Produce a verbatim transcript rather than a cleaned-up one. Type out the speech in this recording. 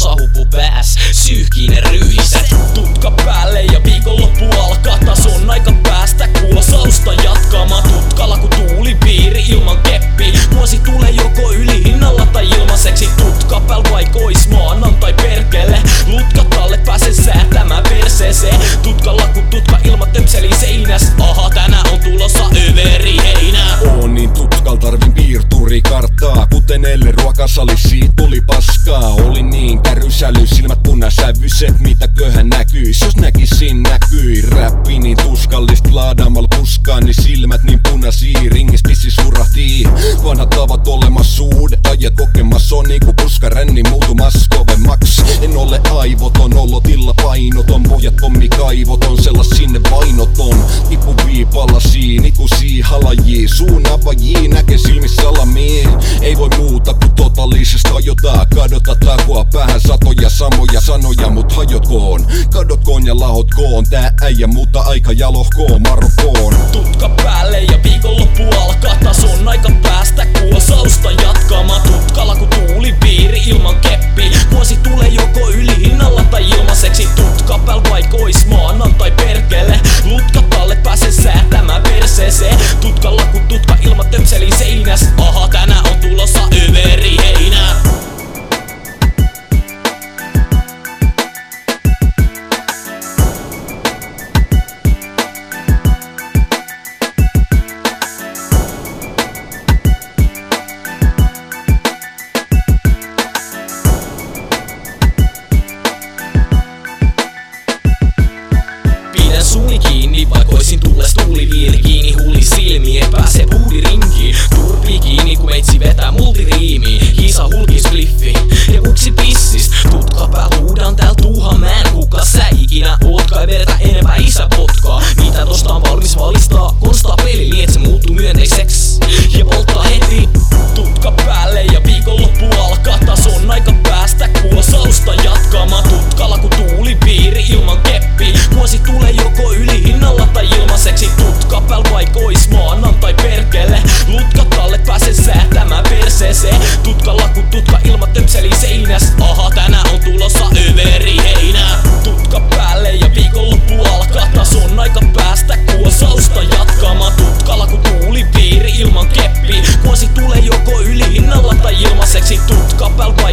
sahupu pääs, syyhkinen ryhissä. Tutka päälle ja viikonloppu alkaa, taas on aika päästä kuosausta jatkamaan. Tutkalla ku tuulipiiri ilman keppi, vuosi tulee joko ylihinnalla tai ilmaiseksi. Tutka pääl vaikois maanantai perkele, lutkat alle pääsen säätämään perseeseen. Tutkalla ku tutka ilman töpseli seinäs, aha tänään on tulossa överi heinää. On niin tutkal tarvin piirturikarttaa, kuten elle ruokasalissa tuli paskaa. Oli niin kärysäly, silmät punasävyiset, mitäköhän näkyis, jos näkisin näkyi. Räppi niin tuskallist laadaamalla puskaan, niin silmät niin punasii, ringis pissi surahtii. Vanhat tavat olemassa uudet ajat kokemassa on niinku puskaränni muutumas kovemmaks. En ole aivoton, olotilla painoton, pojat pommikaivoton, sellas sinne vainoton. Tipu viipalla siini ku siihalajii, suun avajii näke silmissä salamii. Ei voi muuta ku totaalisesta ajotaa, kadota takoa päähän satoja samoja sanoja, mut hajotkoon. Kadotkoon ja lahotkoon, tää äijä mutta aika jalohkoon, Marokkoon. Tutka päälle ja viikonloppu alkaa, taas on aika päästä kuosausta jatkamaan. Tutkalla ku tuulipiiri ilman keppi, vuosi tulee joko ylihinnalla tai ilmaiseksi. Tutka pääl vaikois maanantai perkele, lutkat alle pääsen säätämään perseeseen. Tutkalla ku tutka ilman töpseli seinäs, aha tänään on tulossa överi heinää. Suuni kiinni, vaikoisin tulles tuuliviiri kiinni, huuli silmiin, ei pääse puudirinkiin. Turpii kiinni, ku meitsi vetää multiriimiin, hiisa hulkis kliffi ja muksi pissis. Tutka pääl huudan tääl Tuhamäen, kuka sä ikinä ootkaan, ei vedetä enempää isä potkaa. Mitä tosta on valmis valistaa, konstaa peli niin et se muuttuu myönteiseksi ja polttaa heti. Tutka päälle ja viikonloppu alkaa, taas on aika päästä kuosausta jatkamaan. Tutkalla ku tuulipiiri ilman keppi, vuosi tulee joko ylihinnalla tai ilmaiseksi. Tutka pääl vaikois maanantai perkele, lutkat alle pääsen säätämään perseeseen. Tutkalla ku tutka ilman töpseli seinäs, aha tänään on tulossa överi heinää. Tutka päälle ja viikonloppu alkaa, taas on aika päästä kuosausta jatkamaan. Tutkalla ku tuulipiiri ilman keppi, vuosi tulee joko ylihinnalla tai ilmaiseksi. Tutka pääl